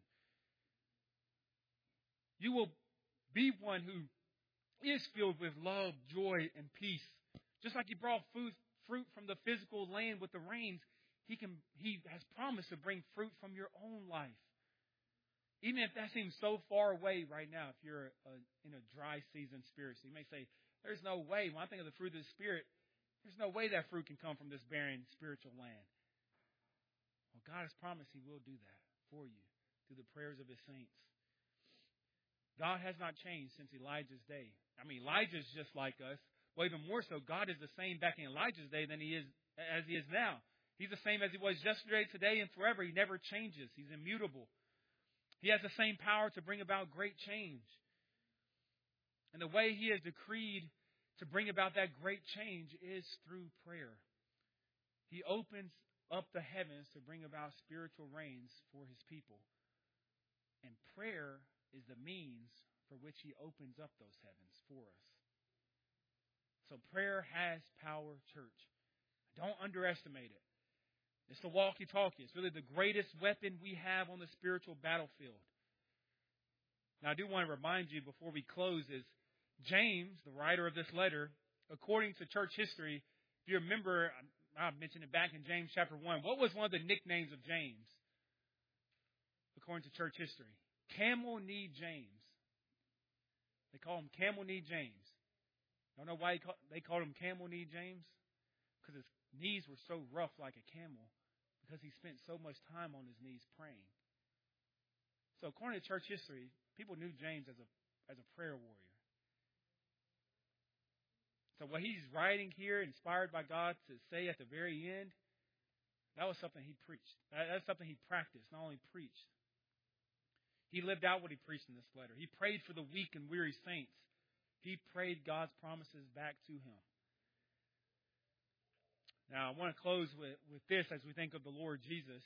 You will be one who is filled with love, joy, and peace. Just like He brought food, fruit from the physical land with the rains, He can. He has promised to bring fruit from your own life. Even if that seems so far away right now, if you're a, in a dry season spiritually, you may say, there's no way. When I think of the fruit of the Spirit, there's no way that fruit can come from this barren spiritual land. Well, God has promised He will do that for you through the prayers of His saints. God has not changed since Elijah's day. I mean, Elijah's just like us. Well, even more so, God is the same back in Elijah's day than He is as He is now. He's the same as He was yesterday, today, and forever. He never changes. He's immutable. He has the same power to bring about great change. And the way He has decreed to bring about that great change is through prayer. He opens up the heavens to bring about spiritual rains for His people. And prayer is the means for which He opens up those heavens for us. So prayer has power, church. Don't underestimate it. It's the walkie-talkie. It's really the greatest weapon we have on the spiritual battlefield. Now, I do want to remind you before we close is James, the writer of this letter, according to church history, if you remember, I mentioned it back in James chapter one, what was one of the nicknames of James? According to church history. Camel Knee James. They call him Camel Knee James. Don't know why they called him Camel Knee James? Because his knees were so rough like a camel. Because he spent so much time on his knees praying. So according to church history, people knew James as a as a prayer warrior. So what he's writing here, inspired by God to say at the very end, that was something he preached. That's something he practiced, not only preached. He lived out what he preached in this letter. He prayed for the weak and weary saints. He prayed God's promises back to him. Now, I want to close with, with this as we think of the Lord Jesus.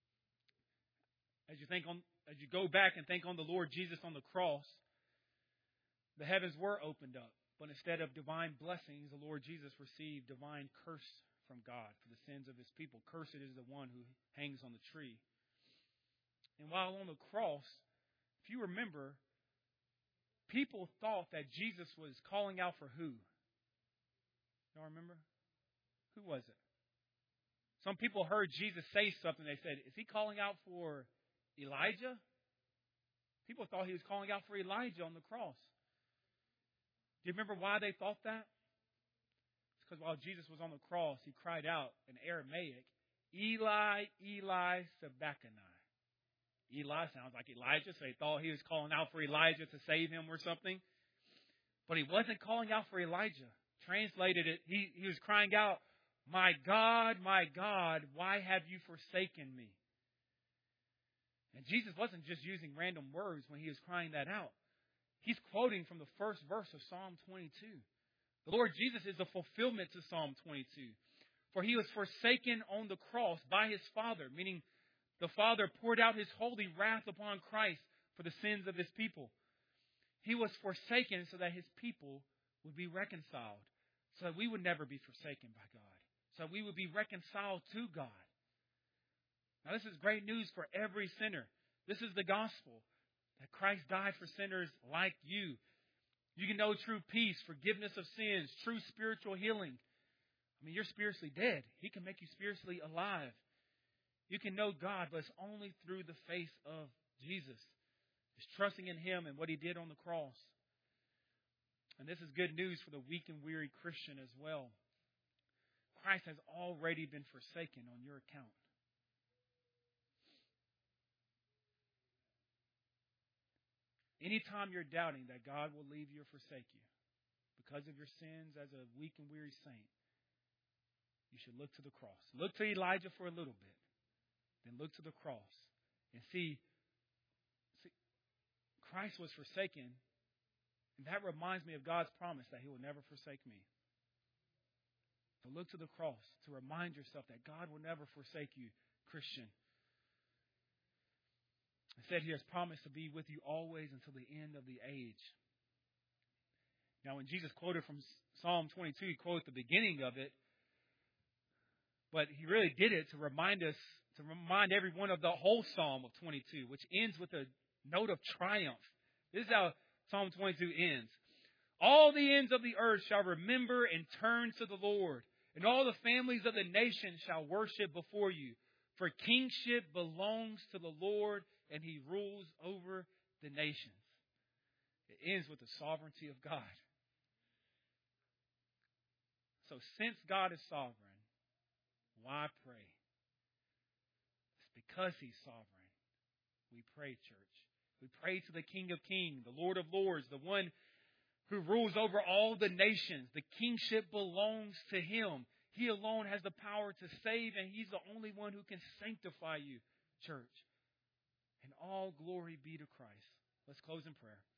As you think on, as you go back and think on the Lord Jesus on the cross, the heavens were opened up. But instead of divine blessings, the Lord Jesus received divine curse from God for the sins of his people. Cursed is the one who hangs on the tree. And while on the cross, if you remember, people thought that Jesus was calling out for who? Y'all remember? Who was it? Some people heard Jesus say something. They said, is he calling out for Elijah? People thought he was calling out for Elijah on the cross. Do you remember why they thought that? It's because while Jesus was on the cross, he cried out in Aramaic, Eli, Eli, sabachthani. Eli sounds like Elijah, so they thought he was calling out for Elijah to save him or something. But he wasn't calling out for Elijah. Translated it, he, he was crying out, my God, my God, why have you forsaken me? And Jesus wasn't just using random words when he was crying that out. He's quoting from the first verse of Psalm twenty-two. The Lord Jesus is a fulfillment to Psalm twenty-two. For he was forsaken on the cross by his Father, meaning the Father poured out his holy wrath upon Christ for the sins of his people. He was forsaken so that his people would be reconciled, so that we would never be forsaken by God, so that we would be reconciled to God. Now, this is great news for every sinner. This is the gospel, that Christ died for sinners like you. You can know true peace, forgiveness of sins, true spiritual healing. I mean, you're spiritually dead. He can make you spiritually alive. You can know God, but it's only through the face of Jesus. It's trusting in him and what he did on the cross. And this is good news for the weak and weary Christian as well. Christ has already been forsaken on your account. Anytime you're doubting that God will leave you or forsake you because of your sins as a weak and weary saint, you should look to the cross. Look to Elijah for a little bit. Then look to the cross and see, see Christ was forsaken. And that reminds me of God's promise that he will never forsake me. So look to the cross to remind yourself that God will never forsake you, Christian. It said he has promised to be with you always until the end of the age. Now, when Jesus quoted from Psalm twenty-two, he quoted the beginning of it. But he really did it to remind us, to remind everyone of the whole Psalm of twenty-two, which ends with a note of triumph. This is how Psalm twenty-two ends. All the ends of the earth shall remember and turn to the Lord, and all the families of the nations shall worship before you. For kingship belongs to the Lord, and he rules over the nations. It ends with the sovereignty of God. So since God is sovereign, why pray? It's because he's sovereign. We pray, church. We pray to the King of Kings, the Lord of Lords, the one who rules over all the nations. The kingship belongs to him. He alone has the power to save, and he's the only one who can sanctify you, church. And all glory be to Christ. Let's close in prayer.